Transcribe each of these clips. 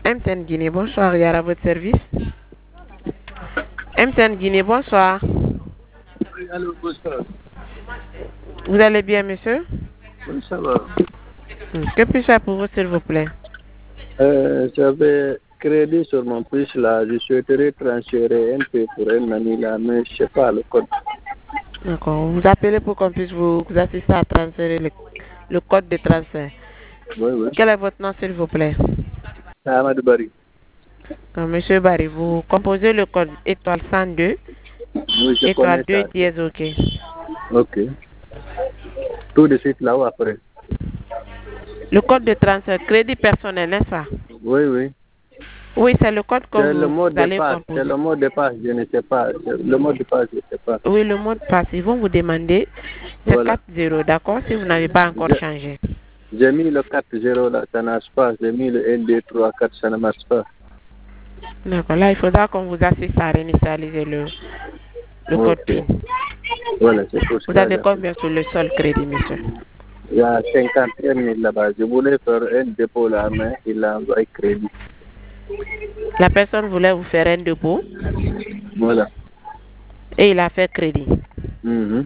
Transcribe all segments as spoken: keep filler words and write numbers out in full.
M T N Guinée, bonsoir, Yara, à votre service. M T N Guinée, bonsoir. Oui, allô, bonsoir. Vous allez bien, monsieur? Oui, ça va. Que puis-je faire pour vous, s'il vous plaît? Euh, J'avais crédit sur mon puce là. Je souhaiterais transférer un peu pour un ami là, mais je ne sais pas le code. D'accord. Vous appelez pour qu'on puisse vous, vous assister à transférer le, le code de transfert. Oui, oui. Quel est votre nom, s'il vous plaît? Ahmad Bari. Donc, monsieur Barry, vous composez le code étoile cent deux, Oui, je étoile connais deux ça. dièse, ok. Ok. Tout de suite là ou après? Le code de transfert, crédit personnel, n'est-ce pas? Oui, oui. Oui, c'est le code que C'est le vous, mot vous de allez passe. C'est composer. le mot de passe, je ne sais pas. Le mot de passe, je ne sais pas. Oui, le mot de passe, ils vont vous demander, c'est Voilà. quatre zéro, d'accord, si vous n'avez pas encore Je- changé. J'ai mis le quatre zéro là, ça ne marche pas. J'ai mis le un, deux, trois, quatre, ça ne marche pas. D'accord, là, il faudra qu'on vous assiste à réinitialiser le, le code Ok. PIN. Voilà, c'est pour Vous cela. avez combien sur le sol crédit, monsieur? Il y a cinquante et un mille là-bas. Je voulais faire un dépôt là, mais il a envoyé crédit. La personne voulait vous faire un dépôt Voilà. et il a fait crédit. Mhm.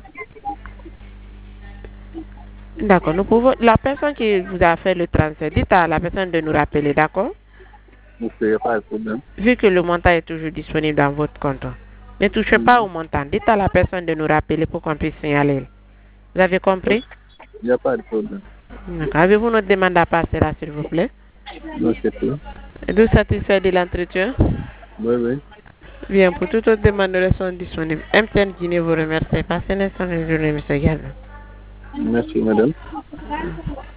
D'accord, nous pouvons, la personne qui vous a fait le transfert, dites à la personne de nous rappeler, d'accord? Ok, il n'y a pas de problème. Vu que le montant est toujours disponible dans votre compte. Ne touchez pas au montant. Dites à la personne de nous rappeler pour qu'on puisse signaler. Vous avez compris? Il n'y a pas de problème. D'accord. Avez-vous notre demande à passer là, s'il vous plaît? Non, c'est tout. Êtes-vous satisfait de l'entretien? Oui, oui. Bien, pour toute autre demande, nous restons disponibles. M T N Guinée vous remercie. Passez une excellente journée, monsieur Gazan. Merci, madame.